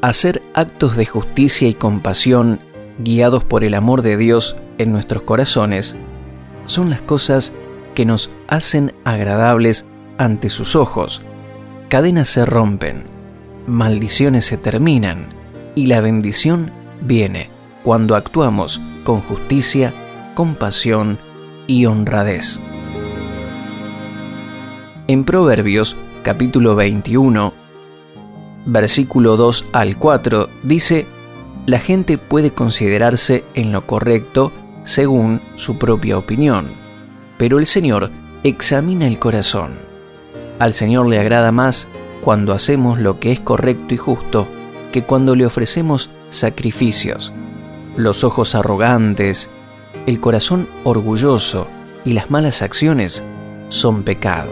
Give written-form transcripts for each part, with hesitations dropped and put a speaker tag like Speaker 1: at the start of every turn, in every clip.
Speaker 1: Hacer actos de justicia y compasión guiados por el amor de Dios en nuestros corazones son las cosas que nos hacen agradables ante sus ojos. Cadenas se rompen, maldiciones se terminan y la bendición viene cuando actuamos con justicia, compasión y honradez. En Proverbios, capítulo 21, versículo 2 al 4, dice: la gente puede considerarse en lo correcto según su propia opinión, pero el Señor examina el corazón. Al Señor le agrada más cuando hacemos lo que es correcto y justo que cuando le ofrecemos sacrificios. Los ojos arrogantes, el corazón orgulloso y las malas acciones son pecado.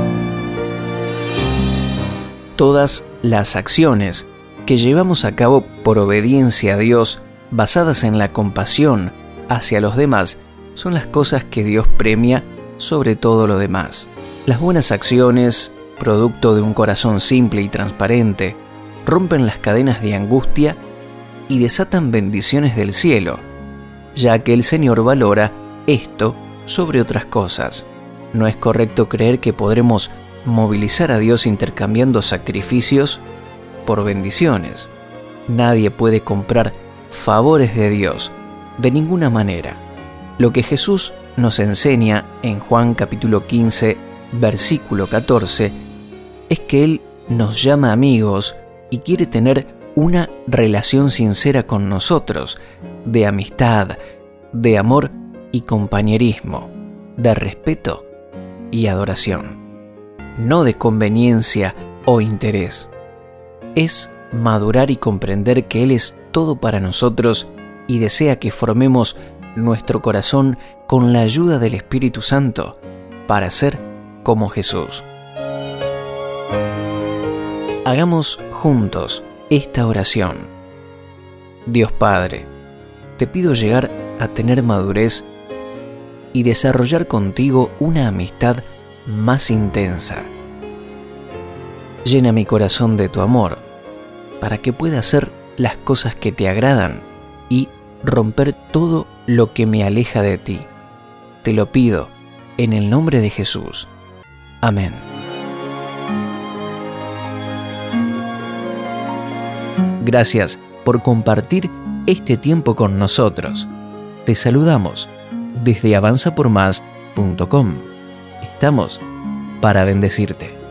Speaker 1: Todas las acciones que llevamos a cabo por obediencia a Dios, basadas en la compasión hacia los demás, son las cosas que Dios premia sobre todo lo demás. Las buenas acciones, producto de un corazón simple y transparente, rompen las cadenas de angustia y desatan bendiciones del cielo, ya que el Señor valora esto sobre otras cosas. No es correcto creer que podremos movilizar a Dios intercambiando sacrificios por bendiciones. Nadie puede comprar favores de Dios de ninguna manera. Lo que Jesús nos enseña en Juan capítulo 15, versículo 14, es que Él nos llama amigos y quiere tener una relación sincera con nosotros, de amistad, de amor y compañerismo, de respeto y adoración, no de conveniencia o interés. Es madurar y comprender que Él es todo para nosotros y desea que formemos nuestro corazón con la ayuda del Espíritu Santo para ser como Jesús. Hagamos juntos esta oración. Dios Padre, te pido llegar a tener madurez y desarrollar contigo una amistad más intensa. Llena mi corazón de tu amor para que pueda hacer las cosas que te agradan y romper todo lo que me aleja de ti. Te lo pido en el nombre de Jesús. Amén. Gracias por compartir este tiempo con nosotros. Te saludamos desde avanzapormás.com. Estamos para bendecirte.